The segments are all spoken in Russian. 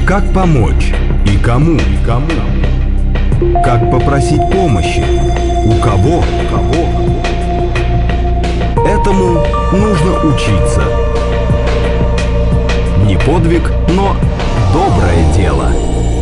Как помочь и кому? Как попросить помощи? У кого? Этому нужно учиться. Не подвиг, но доброе дело.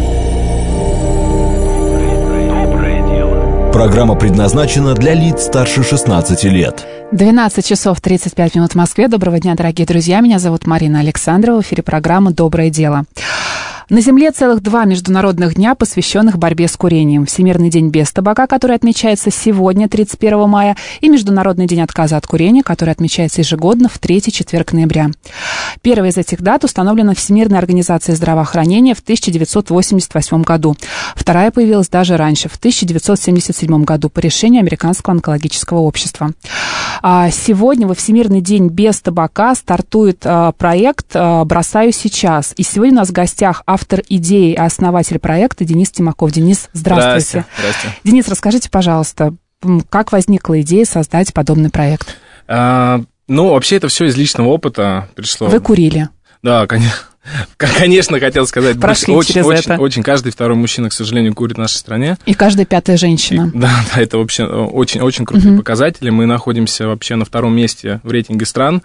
Программа предназначена для лиц старше 16 лет. 12 часов 35 минут в Москве. Доброго дня, дорогие друзья. Меня зовут Марина Александрова. В эфире программа «Доброе дело». На Земле целых 2 международных дня, посвященных борьбе с курением. Всемирный день без табака, который отмечается сегодня, 31 мая, и Международный день отказа от курения, который отмечается ежегодно в 3-й четверг ноября. Первая из этих дат установлена Всемирной организацией здравоохранения в 1988 году. Вторая появилась даже раньше, в 1977 году, по решению Американского онкологического общества. Сегодня, во Всемирный день без табака, стартует проект «Бросаю сейчас». И сегодня у нас в гостях автор идеи и основатель проекта Денис Тимаков. Денис, здравствуйте. Здрасте. Денис, расскажите, пожалуйста, как возникла идея создать подобный проект? Вообще это все из личного опыта пришло. Вы курили? Да, конечно, хотел сказать. Прошли через это. Очень каждый второй мужчина, к сожалению, курит в нашей стране. И каждая 5-я женщина. Да, это вообще очень крутые показатели. Мы находимся вообще на 2-м месте в рейтинге стран.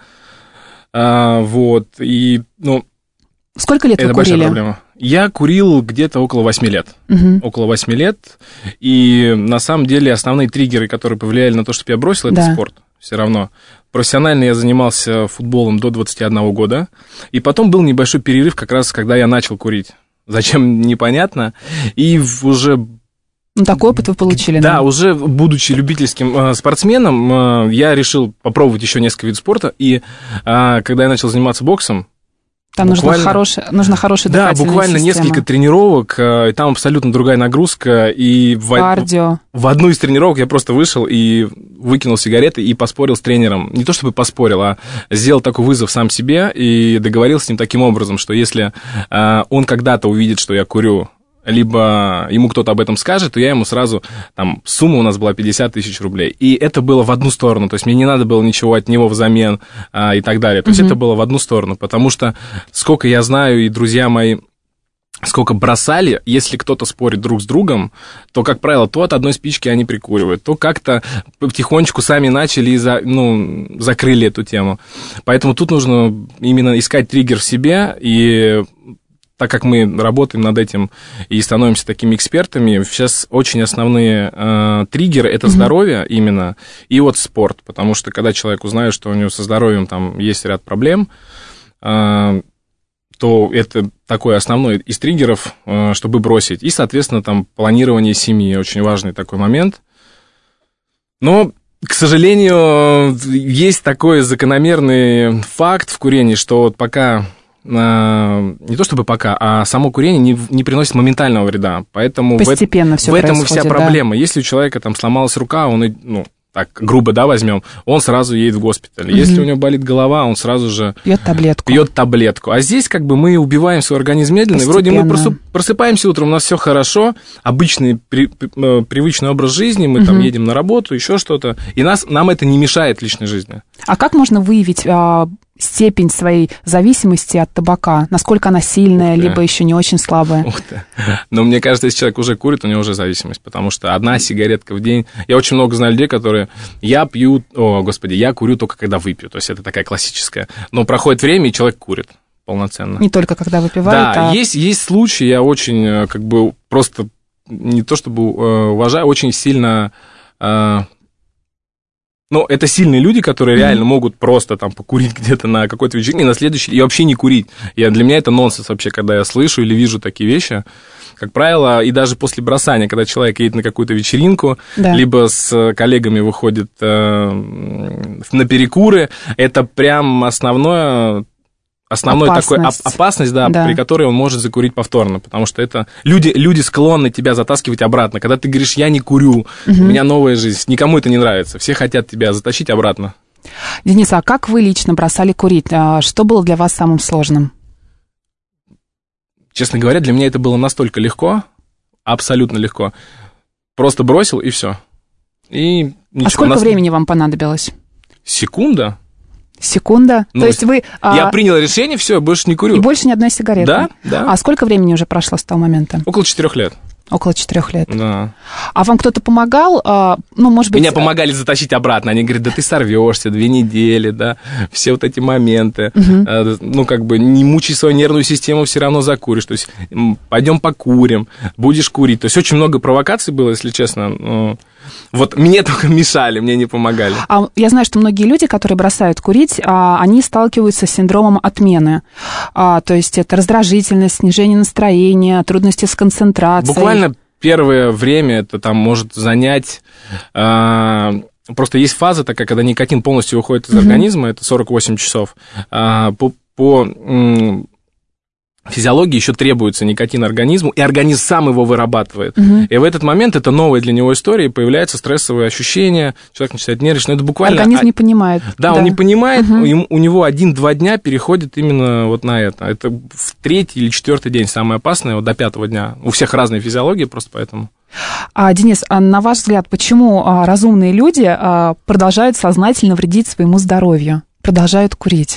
Сколько лет вы курили? Это большая проблема. Я курил где-то около 8 лет. Около 8 лет. И на самом деле основные триггеры, которые повлияли на то, чтобы я бросил, это спорт. Все равно. Профессионально я занимался футболом до 21 года. И потом был небольшой перерыв, как раз когда я начал курить. Зачем, непонятно. И уже... такой опыт вы получили, да? Да, уже будучи любительским спортсменом, я решил попробовать еще несколько видов спорта. И когда я начал заниматься боксом, там нужна хорошая дыхательная система. Да, буквально несколько тренировок, и там абсолютно другая нагрузка. И кардио. В одну из тренировок я просто вышел и выкинул сигареты и поспорил с тренером. Не то чтобы поспорил, а сделал такой вызов сам себе и договорился с ним таким образом, что если он когда-то увидит, что я курю, либо ему кто-то об этом скажет, то я ему сразу, сумма у нас была 50 тысяч рублей. И это было в одну сторону, то есть мне не надо было ничего от него взамен и так далее. То есть это было в одну сторону, потому что, сколько я знаю, и друзья мои, сколько бросали, если кто-то спорит друг с другом, то, как правило, то от одной спички они прикуривают, то как-то потихонечку сами начали и закрыли эту тему. Поэтому тут нужно именно искать триггер в себе, и... Так как мы работаем над этим и становимся такими экспертами, сейчас очень основные триггеры – это здоровье именно и спорт. Потому что когда человек узнает, что у него со здоровьем есть ряд проблем, то это такой основной из триггеров, чтобы бросить. И, соответственно, планирование семьи – очень важный такой момент. Но, к сожалению, есть такой закономерный факт в курении, что пока... не то чтобы пока, а само курение не приносит моментального вреда. Поэтому постепенно все происходит. В этом и вся проблема. Да. Если у человека сломалась рука, он, так грубо, возьмем, он сразу едет в госпиталь. Если у него болит голова, он сразу же пьет таблетку. А здесь мы убиваем свой организм медленно. Постепенно. И вроде мы просыпаемся утром, у нас все хорошо, обычный привычный образ жизни, мы едем на работу, еще что-то, и нам это не мешает личной жизни. А как можно выявить степень своей зависимости от табака? Насколько она сильная, либо еще не очень слабая? Но мне кажется, если человек уже курит, у него уже зависимость, потому что одна сигаретка в день... Я очень много знаю людей, которые... я курю только когда выпью, то есть это такая классическая. Но проходит время, и человек курит полноценно. Не только когда выпивает, Да, есть случаи, я очень просто не то чтобы уважаю, очень сильно... это сильные люди, которые реально могут просто покурить где-то на какой-то вечеринке, и на следующий, и вообще не курить. Для меня это нонсенс вообще, когда я слышу или вижу такие вещи. Как правило, и даже после бросания, когда человек едет на какую-то вечеринку, либо с коллегами выходит на перекуры, это прям основная такой опасность, при которой он может закурить повторно, потому что это люди склонны тебя затаскивать обратно. Когда ты говоришь, я не курю, у меня новая жизнь, никому это не нравится, все хотят тебя затащить обратно. Денис, а как вы лично бросали курить? Что было для вас самым сложным? Честно говоря, для меня это было настолько легко, абсолютно легко. Просто бросил, и все. И ничего. А сколько времени вам понадобилось? Секунда. Секунда. Ну, то есть вы... Я принял решение, все, больше не курю. И больше ни одной сигареты? Да, да. А сколько времени уже прошло с того момента? Около 4 лет. Около 4 лет. Да. А вам кто-то помогал? Ну, может быть... Меня помогали затащить обратно. Они говорят, да ты сорвешься, 2 недели, да, все вот эти моменты. Ну, как бы не мучай свою нервную систему, все равно закуришь. То есть пойдем покурим, будешь курить. То есть очень много провокаций было, если честно. Вот мне только мешали, мне не помогали. Я знаю, что многие люди, которые бросают курить, они сталкиваются с синдромом отмены. То есть это раздражительность, снижение настроения, трудности с концентрацией. Буквально первое время это там может занять... Просто есть фаза такая, когда никотин полностью уходит из организма, это 48 часов. По физиологии еще требуется никотин организму, и организм сам его вырабатывает. И в этот момент это новая для него история, и появляются стрессовые ощущения, человек начинает нервничать, но это буквально... Организм не понимает. Да, он не понимает, у него 1-2 дня переходит именно вот на это. Это в 3-й или 4-й день самое опасное, вот до 5-го дня. У всех разная физиология, просто поэтому... Денис, на ваш взгляд, почему разумные люди продолжают сознательно вредить своему здоровью, продолжают курить?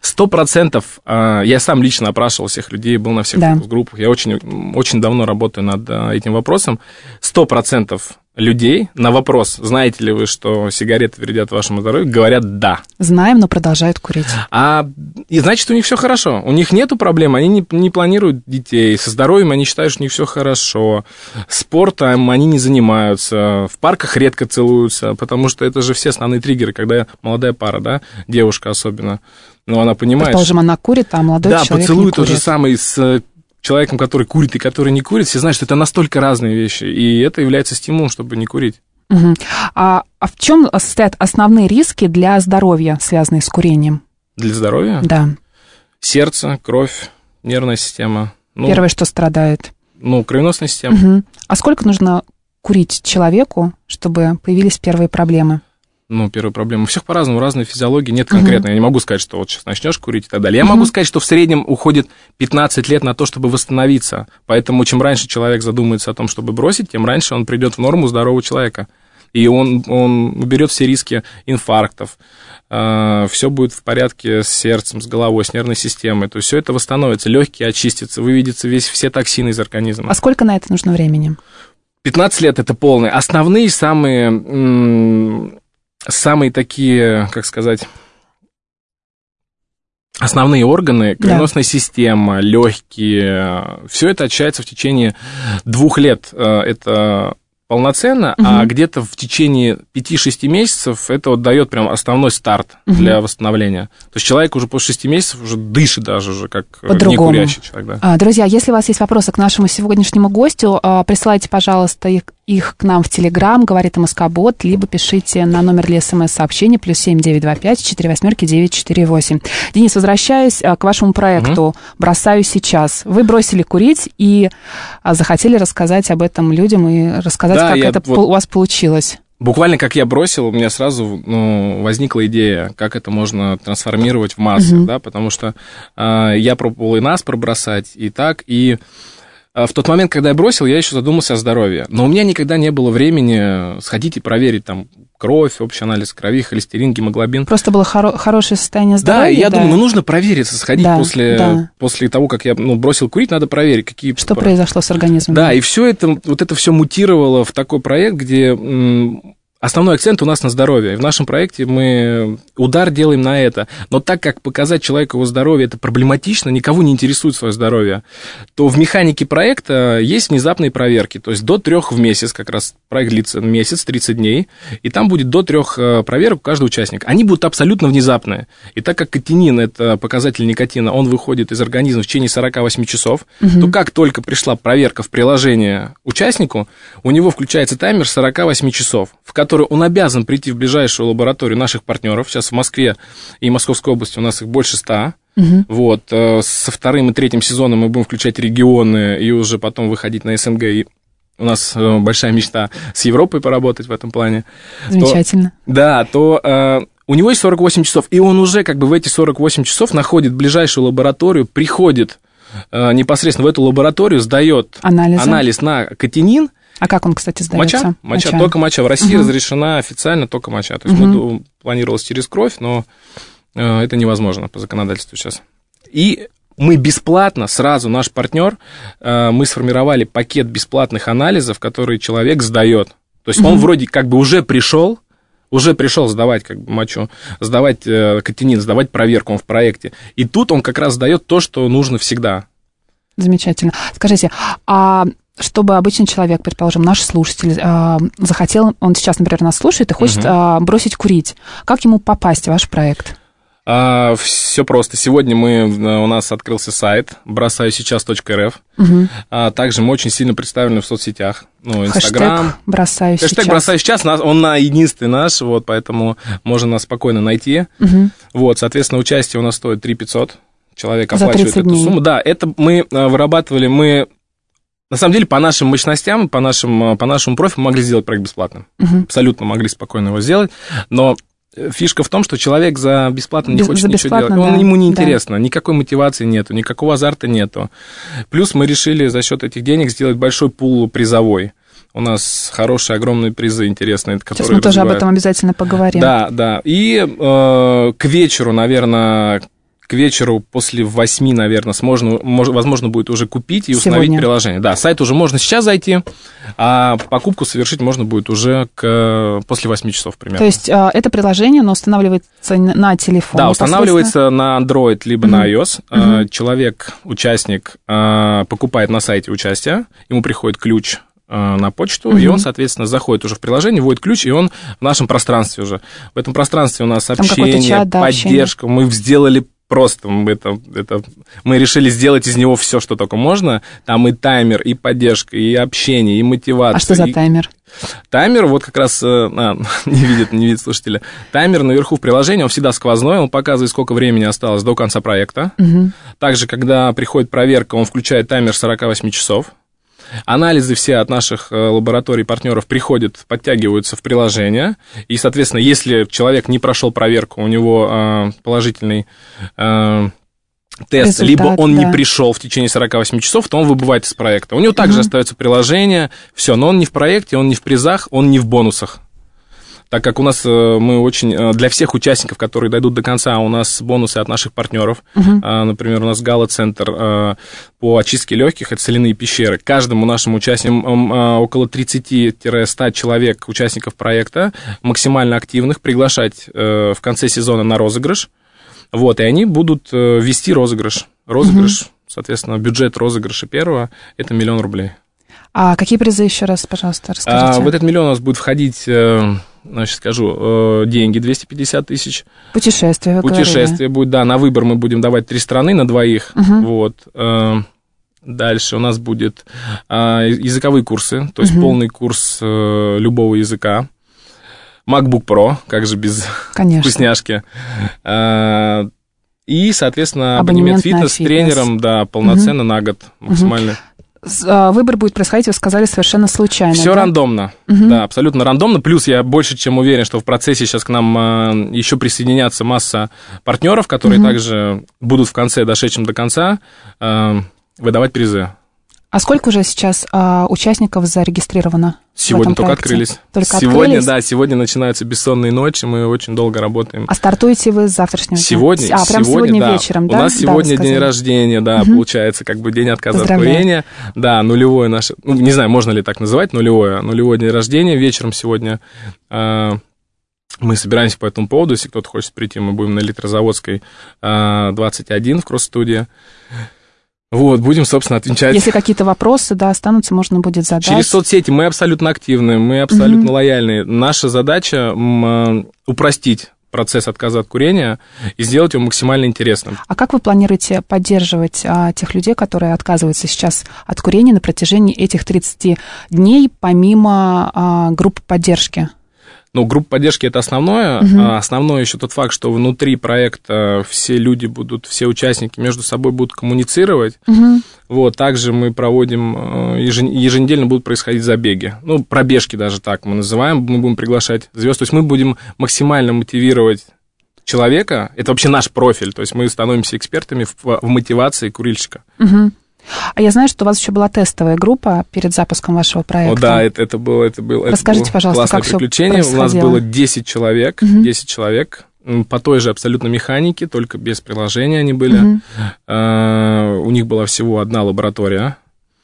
100%, я сам лично опрашивал всех людей, был на всех фокус-группах, я очень давно работаю над этим вопросом. 100% людей на вопрос, знаете ли вы, что сигареты вредят вашему здоровью, говорят «да». Знаем, но продолжают курить. И значит, у них все хорошо, у них нету проблем, они не планируют детей, со здоровьем они считают, что у них все хорошо, спортом они не занимаются, в парках редко целуются, потому что это же все основные триггеры, когда молодая пара, да, девушка особенно, но она понимает... Предположим, она курит, а молодой человек не курит. Да, поцелуй тот же самый с человеком, который курит и который не курит, все знают, что это настолько разные вещи, и это является стимулом, чтобы не курить. А в чем состоят основные риски для здоровья, связанные с курением? Для здоровья? Да. Сердце, кровь, нервная система. Первое, что страдает. Кровеносная система. А сколько нужно курить человеку, чтобы появились первые проблемы? Первая проблема. У всех по-разному, разные физиологии. Нет конкретно. Я не могу сказать, что вот сейчас начнешь курить и так далее. Я могу сказать, что в среднем уходит 15 лет на то, чтобы восстановиться. Поэтому чем раньше человек задумается о том, чтобы бросить, тем раньше он придет в норму здорового человека. И он уберет все риски инфарктов. Все будет в порядке с сердцем, с головой, с нервной системой. То есть все это восстановится, легкие очистятся, выведется все токсины из организма. А сколько на это нужно времени? 15 лет это полный. Основные, самые такие, как сказать, основные органы, кровеносная система, легкие, все это очищается в течение 2 лет. Это полноценно, а где-то в течение 5-6 месяцев это вот дает прям основной старт для восстановления. То есть человек уже после 6 месяцев уже дышит даже уже как некурящий человек. Да. Друзья, если у вас есть вопросы к нашему сегодняшнему гостю, присылайте, пожалуйста, их к нам в Телеграм, говорит МСК-бот, либо пишите на номер для СМС-сообщения +7 925 48 948. Денис, возвращаясь к вашему проекту «Бросаю сейчас». Вы бросили курить и захотели рассказать об этом людям и рассказать, как это у вас получилось. Буквально как я бросил, у меня сразу возникла идея, как это можно трансформировать в массы, да, потому что я пробовал и нас пробросать, и так, и в тот момент, когда я бросил, я еще задумался о здоровье. Но у меня никогда не было времени сходить и проверить там кровь, общий анализ крови, холестерин, гемоглобин. Просто было хорошее состояние здоровья. Да, и я думаю, нужно провериться, сходить после того, как я бросил курить, надо проверить, какие... Что произошло с организмом. Да, и все это, вот это все мутировало в такой проект, где... Основной акцент у нас на здоровье. В нашем проекте мы удар делаем на это. Но так как показать человеку его здоровье это проблематично, никого не интересует свое здоровье, то в механике проекта есть внезапные проверки. То есть до 3 в месяц, как раз проект длится месяц, 30 дней, и там будет до 3 проверок у каждого участника. Они будут абсолютно внезапные. И так как катинин, это показатель никотина, он выходит из организма в течение 48 часов, то как только пришла проверка в приложение участнику, у него включается таймер 48 часов, в который он обязан прийти в ближайшую лабораторию наших партнеров. Сейчас в Москве и Московской области у нас их больше 100. Вот. Со 2-м и 3-м сезоном мы будем включать регионы и уже потом выходить на СНГ. И у нас большая мечта с Европой поработать в этом плане. Замечательно. То у него есть 48 часов, и он уже как бы в эти 48 часов находит ближайшую лабораторию, приходит непосредственно в эту лабораторию, сдает анализ на катинин. А как он, кстати, сдается? Моча. Только моча. В России разрешена официально только моча. То есть планировалось через кровь, но это невозможно по законодательству сейчас. И мы бесплатно, сразу наш партнер, мы сформировали пакет бесплатных анализов, которые человек сдает. То есть он вроде как бы уже пришел сдавать как бы мочу, сдавать катинин, сдавать проверку, он в проекте. И тут он как раз сдает то, что нужно всегда. Замечательно. Скажите, а чтобы обычный человек, предположим, наш слушатель, захотел, он сейчас, например, нас слушает и хочет бросить курить, как ему попасть в ваш проект? Все просто. Сегодня у нас открылся сайт бросаюсейчас.рф. Также мы очень сильно представлены в соцсетях. Инстаграм. Хэштег «Бросаю сейчас», он единственный наш, вот, поэтому можно нас спокойно найти. Вот, соответственно, участие у нас стоит 3500. Человек оплачивает эту сумму. Да, это мы вырабатывали, на самом деле, по нашим мощностям, по нашему профилю могли сделать проект бесплатным. Абсолютно могли спокойно его сделать, но фишка в том, что человек за бесплатно не хочет ничего делать. Ему неинтересно, никакой мотивации нету, никакого азарта нету. Плюс мы решили за счет этих денег сделать большой пул призовой. У нас хорошие, огромные призы интересные, которые сейчас мы тоже об этом обязательно поговорим. Да. И к вечеру, наверное... К вечеру после 8, наверное, возможно будет уже купить и установить приложение. Да, сайт уже можно сейчас зайти, а покупку совершить можно будет уже после 8 часов примерно. То есть это приложение, оно устанавливается на телефон? Да, устанавливается на Android либо на iOS. Человек, участник, покупает на сайте участие, ему приходит ключ на почту, и он, соответственно, заходит уже в приложение, вводит ключ, и он в нашем пространстве уже. В этом пространстве у нас общение, чат, поддержка. Мы сделали просто мы решили сделать из него все, что только можно. Там и таймер, и поддержка, и общение, и мотивация. А что за таймер? Таймер, вот как раз, не видит слушателя. Таймер наверху в приложении, он всегда сквозной, он показывает, сколько времени осталось до конца проекта. Также, когда приходит проверка, он включает таймер 48 часов. Анализы все от наших лабораторий партнеров приходят, подтягиваются в приложение, и, соответственно, если человек не прошел проверку, у него положительный тест, результат, либо он не пришел в течение 48 часов, то он выбывает из проекта. У него также остается приложение, все, но он не в проекте, он не в призах, он не в бонусах. Так как у нас мы очень... Для всех участников, которые дойдут до конца, у нас бонусы от наших партнеров. Например, у нас гала-центр по очистке легких, это соляные пещеры. Каждому нашему участнику около 30-100 человек, участников проекта, максимально активных, приглашать в конце сезона на розыгрыш. Вот, и они будут вести розыгрыш. Соответственно, бюджет розыгрыша первого – это 1 000 000 рублей. А какие призы еще раз, пожалуйста, расскажите? В этот 1 000 000 у нас будет входить... Значит, скажу, деньги 250 тысяч. Путешествие, вы Путешествие будет, да, на выбор мы будем давать 3 страны на двоих. Вот. Дальше у нас будет языковые курсы, то есть полный курс любого языка. MacBook Pro, как же без вкусняшки. И, соответственно, абонемент фитнес с тренером, да, полноценно на год максимально. Выбор будет происходить, вы сказали, совершенно случайно. Все рандомно, да, абсолютно рандомно. Плюс я больше чем уверен, что в процессе сейчас к нам еще присоединятся масса партнеров, которые также будут в конце, дошедшем до конца, выдавать призы. А сколько уже сейчас участников зарегистрировано? Сегодня только открылись. Сегодня начинаются бессонные ночи, мы очень долго работаем. А стартуете вы с завтрашнего дня? Сегодня да. Вечером, да? У нас сегодня день рождения, да, получается, как бы день отказа от курения. Да, нулевое наше, не знаю, можно ли так называть, нулевой день рождения. Вечером сегодня мы собираемся по этому поводу, если кто-то хочет прийти, мы будем на Электрозаводской 21 в кросс-студии. Вот, будем, собственно, отвечать. Если какие-то вопросы, да, останутся, можно будет задать. Через соцсети мы абсолютно активны, мы абсолютно лояльны. Наша задача упростить процесс отказа от курения и сделать его максимально интересным. А как вы планируете поддерживать тех людей, которые отказываются сейчас от курения на протяжении этих 30 дней, помимо группы поддержки? Ну, группа поддержки – это основное. Основное еще тот факт, что внутри проекта все люди будут, все участники между собой будут коммуницировать. Вот, также мы проводим, еженедельно будут происходить забеги. Ну, пробежки даже так мы называем. Мы будем приглашать звезд. То есть мы будем максимально мотивировать человека. Это вообще наш профиль. То есть мы становимся экспертами в мотивации курильщика. А я знаю, что у вас еще была тестовая группа перед запуском вашего проекта. О, да, это было Расскажите, пожалуйста, классное как приключение. Все у нас было 10 человек, 10 человек. по той же абсолютно механике, только без приложения они были. У них была всего одна лаборатория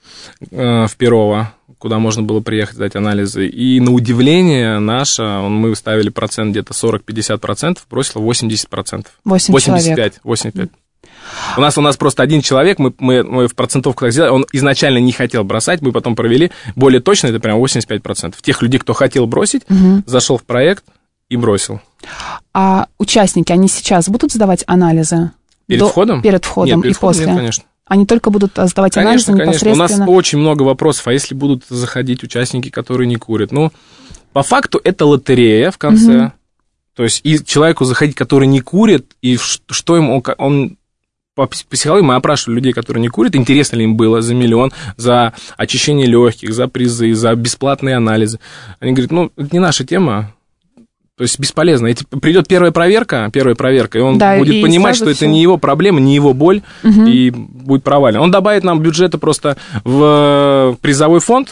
в Перово, куда можно было приехать сдать анализы. И на удивление наше, мы ставили процент где-то 40-50%, бросило 80%. 85%. У нас просто один человек, мы в процентовку так сделали, он изначально не хотел бросать, мы потом провели, более точно, это прям 85%. Тех людей, кто хотел бросить, зашел в проект и бросил. А участники, они сейчас будут сдавать анализы? Перед входом? Перед входом и после? Нет, конечно. Они только будут сдавать анализы непосредственно? Конечно. У нас очень много вопросов, а если будут заходить участники, которые не курят? Ну, по факту это лотерея в конце. То есть и человеку заходить, который не курит, и что ему... По психологии мы опрашивали людей, которые не курят, интересно ли им было за миллион, за очищение легких, за призы, за бесплатные анализы. Они говорят, это не наша тема, то есть бесполезно. Придет первая проверка, и он будет понимать, что это не его проблема, не его боль, и будет провален. Он добавит нам бюджета просто в призовой фонд,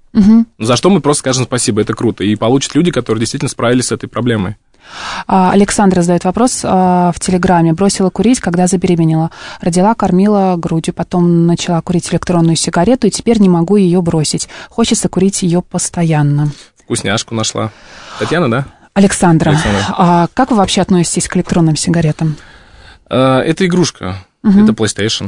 за что мы просто скажем спасибо, это круто, и получат люди, которые действительно справились с этой проблемой. Александра задает вопрос в Телеграме. Бросила курить, когда забеременела. Родила, кормила грудью, потом начала курить электронную сигарету, и теперь не могу ее бросить. Хочется курить ее постоянно. Вкусняшку нашла. Татьяна, да? Александра. А как вы вообще относитесь к электронным сигаретам? Это игрушка, это PlayStation.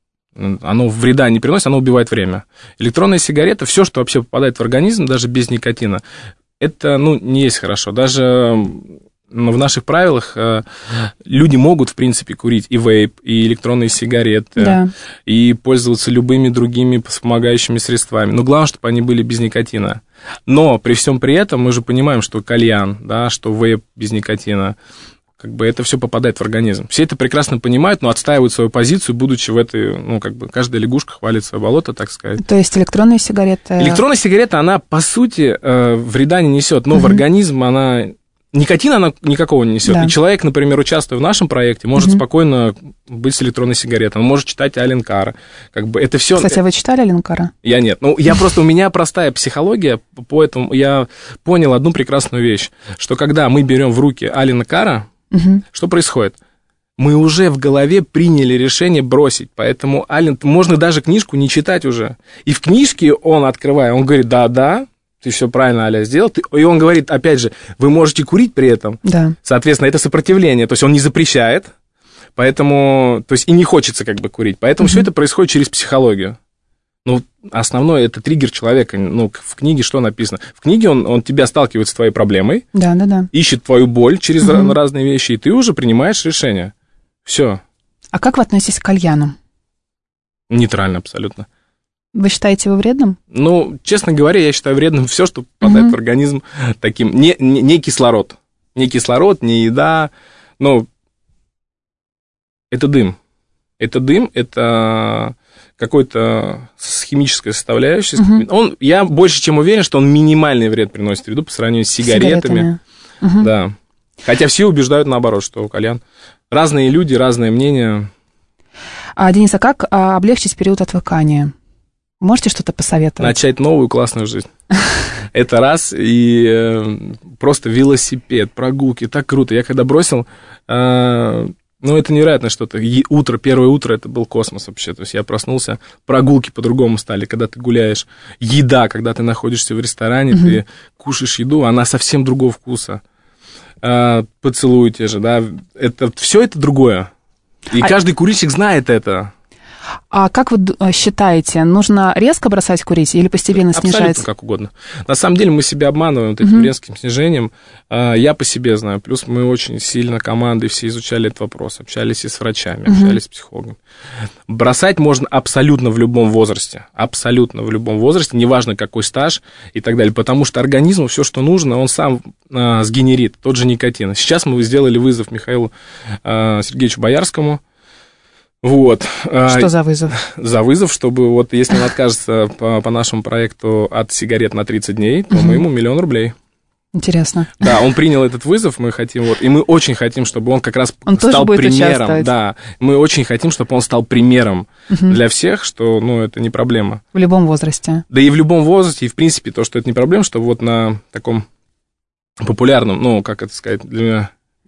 Оно вреда не приносит, оно убивает время. Электронная сигарета, все, что вообще попадает в организм, даже без никотина, это, не есть хорошо. Даже в наших правилах люди могут, в принципе, курить и вейп, и электронные сигареты, и пользоваться любыми другими вспомогающими средствами. Но главное, чтобы они были без никотина. Но при всем при этом мы же понимаем, что кальян, да, что вейп без никотина, это все попадает в организм. Все это прекрасно понимают, но отстаивают свою позицию, будучи в этой, каждая лягушка хвалит свое болото, так сказать. То есть электронная сигарета... Электронная сигарета, она, по сути, вреда не несет, но в организм она... Никотина она никакого не несет. Да. И человек, например, участвуя в нашем проекте, может спокойно быть с электронной сигаретой. Он может читать Ален Карра. Это все... Кстати, вы читали Ален Карра? Я нет. У меня простая психология, поэтому я понял одну прекрасную вещь, что когда мы берем в руки Алена Карра, что происходит? Мы уже в голове приняли решение бросить, поэтому можно даже книжку не читать уже. И в книжке он, открывая, он говорит, да, ты все правильно, Аля, сделал. И он говорит, опять же, вы можете курить при этом. Да. Соответственно, это сопротивление, то есть он не запрещает, поэтому, то есть и не хочется курить. Поэтому все это происходит через психологию. Основное это триггер человека. В книге что написано? В книге он тебя сталкивает с твоей проблемой, ищет твою боль через разные вещи, и ты уже принимаешь решение. Все. А как вы относитесь к кальяну? Нейтрально абсолютно. Вы считаете его вредным? Честно говоря, я считаю вредным все, что попадает в организм таким. Не кислород. Не кислород, не еда. Это дым. Это какой-то с химической составляющей. Я больше чем уверен, что он минимальный вред приносит в виду по сравнению с сигаретами. Да. Хотя все убеждают наоборот, что кальян. Разные люди, разные мнения. Денис, а как облегчить период отвыкания? Можете что-то посоветовать? Начать новую классную жизнь. Это раз. И просто велосипед, прогулки. Так круто. Я когда бросил... это невероятно что-то. Первое утро, это был космос вообще. То есть я проснулся, прогулки по-другому стали, когда ты гуляешь. Еда, когда ты находишься в ресторане, ты кушаешь еду, она совсем другого вкуса. Поцелуи те же, да. Все это другое. И каждый курильщик знает это. А как вы считаете, нужно резко бросать курить или постепенно снижать? Абсолютно как угодно. На самом деле мы себя обманываем этим резким снижением. Я по себе знаю. Плюс мы очень сильно командой все изучали этот вопрос. Общались и с врачами, общались с психологами. Бросать можно абсолютно в любом возрасте. Абсолютно в любом возрасте. Неважно, какой стаж и так далее. Потому что организму все, что нужно, он сам сгенерит. Тот же никотин. Сейчас мы сделали вызов Михаилу Сергеевичу Боярскому. Что за вызов? За вызов, чтобы если он откажется по нашему проекту от сигарет на 30 дней, то мы ему 1 000 000 рублей. Интересно. Да, он принял этот вызов, мы хотим, и мы очень хотим, чтобы он как раз стал примером. Да, мы очень хотим, чтобы он стал примером для всех, что, это не проблема. В любом возрасте. Да и в любом возрасте, и в принципе то, что это не проблема, что на таком популярном, как это сказать, для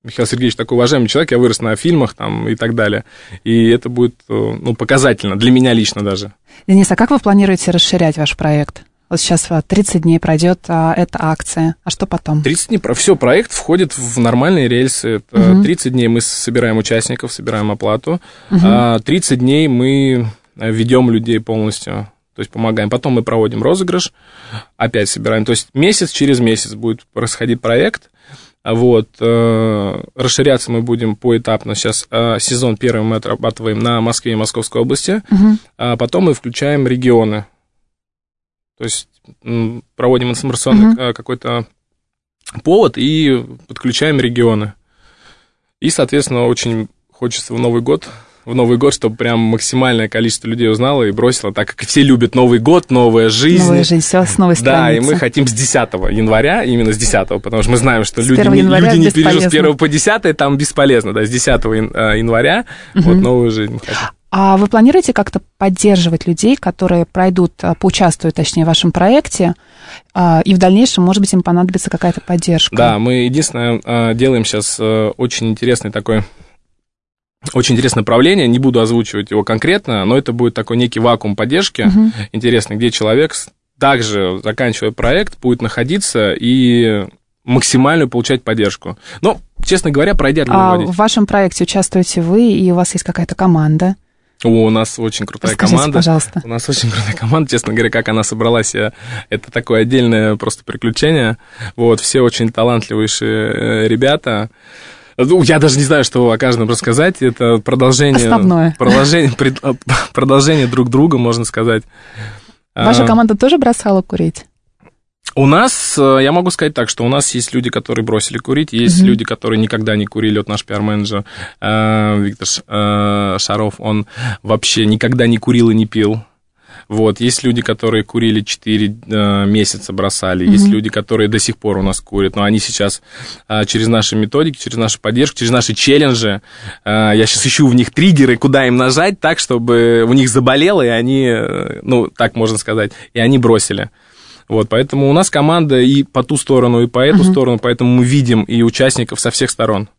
Михаил Сергеевич такой уважаемый человек, я вырос на фильмах там и так далее. И это будет, ну, показательно, для меня лично даже. Денис, а как вы планируете расширять ваш проект? Вот сейчас 30 дней пройдет эта акция, а что потом? 30 дней, все, проект входит в нормальные рельсы. Это 30 дней мы собираем участников, собираем оплату, 30 дней мы ведем людей полностью, то есть помогаем. Потом мы проводим розыгрыш, опять собираем. То есть месяц через месяц будет происходить проект. Вот, расширяться мы будем поэтапно. Сейчас сезон первый мы отрабатываем на Москве и Московской области, а потом мы включаем регионы. То есть проводим информационный какой-то повод и подключаем регионы. И, соответственно, очень хочется в Новый год, чтобы прям максимальное количество людей узнало и бросило, так как все любят Новый год, новая жизнь. Новая жизнь, все с новой страницы. Да, и мы хотим с 10 января, именно с 10, потому что мы знаем, что люди не переживут с 1 по 10, там бесполезно, да, с 10 января вот новую жизнь хотим. А вы планируете как-то поддерживать людей, которые поучаствуют, точнее, в вашем проекте, и в дальнейшем, может быть, им понадобится какая-то поддержка? Да, мы единственное делаем сейчас очень интересное направление, не буду озвучивать его конкретно, но это будет такой некий вакуум поддержки, интересный, где человек, также заканчивая проект, будет находиться и максимально получать поддержку. Но, честно говоря, пройдя для в вашем проекте участвуете вы, и у вас есть какая-то команда? У нас очень крутая команда. Пожалуйста. У нас очень крутая команда, честно говоря, как она собралась, это такое отдельное просто приключение. Вот, все очень талантливые ребята. Ну, я даже не знаю, что о каждом рассказать. Это продолжение друг друга, можно сказать. Ваша команда тоже бросала курить? У нас, я могу сказать так, что у нас есть люди, которые бросили курить, есть люди, которые никогда не курили. Вот наш пиар-менеджер Виктор Шаров, он вообще никогда не курил и не пил. Вот, есть люди, которые курили 4 месяца, бросали, есть люди, которые до сих пор у нас курят, но они сейчас через наши методики, через нашу поддержку, через наши челленджи, я сейчас ищу в них триггеры, куда им нажать так, чтобы у них заболело, и они, ну, так можно сказать, и они бросили. Вот, поэтому у нас команда и по ту сторону, и по эту сторону, поэтому мы видим и участников со всех сторон.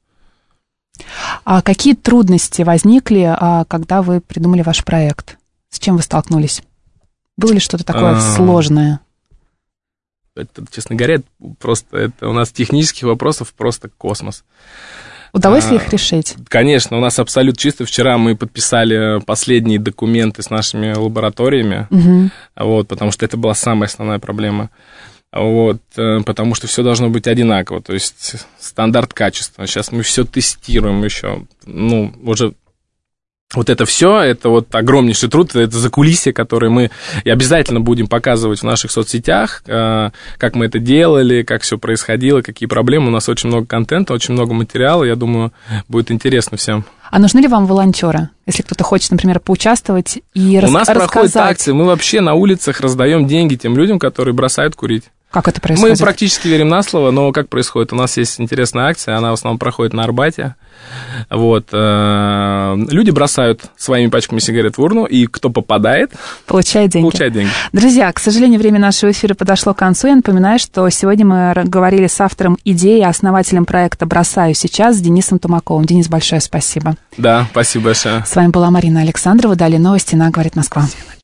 А какие трудности возникли, когда вы придумали ваш проект? С чем вы столкнулись? Было ли что-то такое сложное? Это, честно говоря, просто у нас технических вопросов просто космос. Удалось ли их решить? Конечно, у нас абсолютно чисто. Вчера мы подписали последние документы с нашими лабораториями, вот, потому что это была самая основная проблема. Вот, потому что все должно быть одинаково, то есть стандарт качества. Сейчас мы все тестируем еще, ну, уже... Вот это все, это вот огромнейший труд, это закулисье, которое мы и обязательно будем показывать в наших соцсетях, как мы это делали, как все происходило, какие проблемы. У нас очень много контента, очень много материала, я думаю, будет интересно всем. А нужны ли вам волонтеры, если кто-то хочет, например, поучаствовать и рассказать? У нас проходят акции, мы вообще на улицах раздаем деньги тем людям, которые бросают курить. Как это происходит? Мы практически верим на слово, но как происходит? У нас есть интересная акция, она в основном проходит на Арбате. Вот. Люди бросают своими пачками сигарет в урну, и кто попадает, получает деньги. Друзья, к сожалению, время нашего эфира подошло к концу. Я напоминаю, что сегодня мы говорили с автором идеи, основателем проекта «Бросаю сейчас» с Денисом Тумаковым. Денис, большое спасибо. Да, спасибо большое. С вами была Марина Александрова. Далее новости на «Говорит Москва».